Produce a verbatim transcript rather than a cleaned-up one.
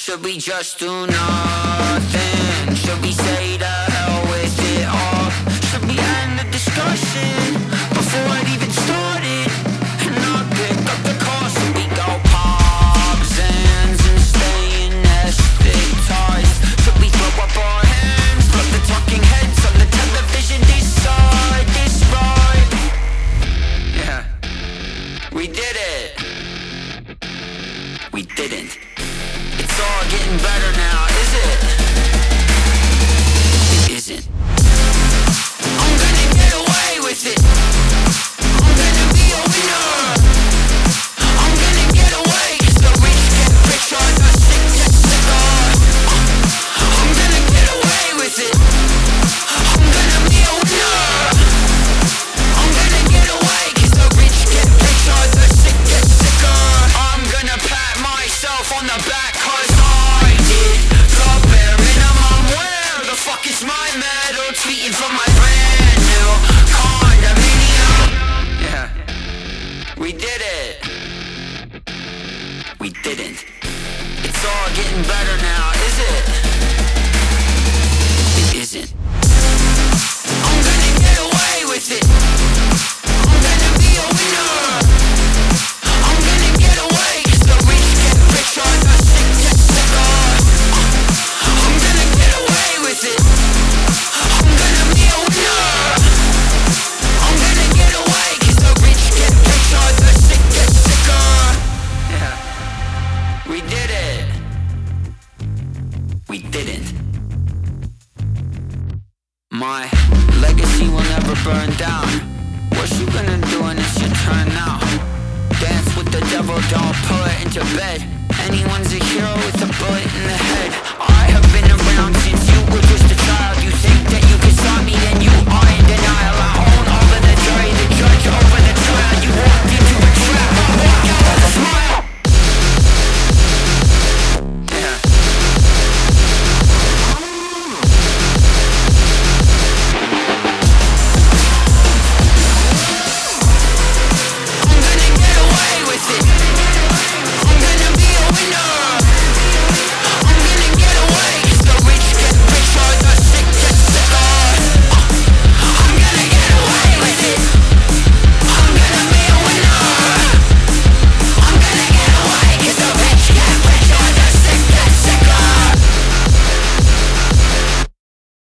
Should we just do nothing? Should we say to hell with it all? Should we end the discussion before it even started? And not pick up the call. Should we go pop Zans and stay anesthetized? Should we throw up our hands, let the talking heads on the television decide this right? Yeah, we did it. We didn't. It's all getting better now, is it? It isn't. I'm gonna get away with it. I'm gonna be a winner. I'm gonna get away, 'cause the rich get richer, the sick get sicker. I'm gonna get away with it. I'm gonna be a winner. I'm gonna get away, 'cause the rich get richer, the sick get sicker. I'm gonna pat myself on the back. Tweeting from my brand new condominium. Yeah, we did it. We didn't. It's all getting better now, is it? It isn't. I'm gonna get away with it. I'm gonna be a winner. I'm gonna get away, 'cause the rich get richer, the sick get sicker. I'm gonna get away with it. I'm gonna be a winner. I'm gonna get away, 'cause the rich get richer, the sick get sicker. Yeah, we did it. We didn't. My legacy will never burn down. What you gonna do when it's your turn now? Dance with the devil, don't pull it into bed. Anyone's a hero with a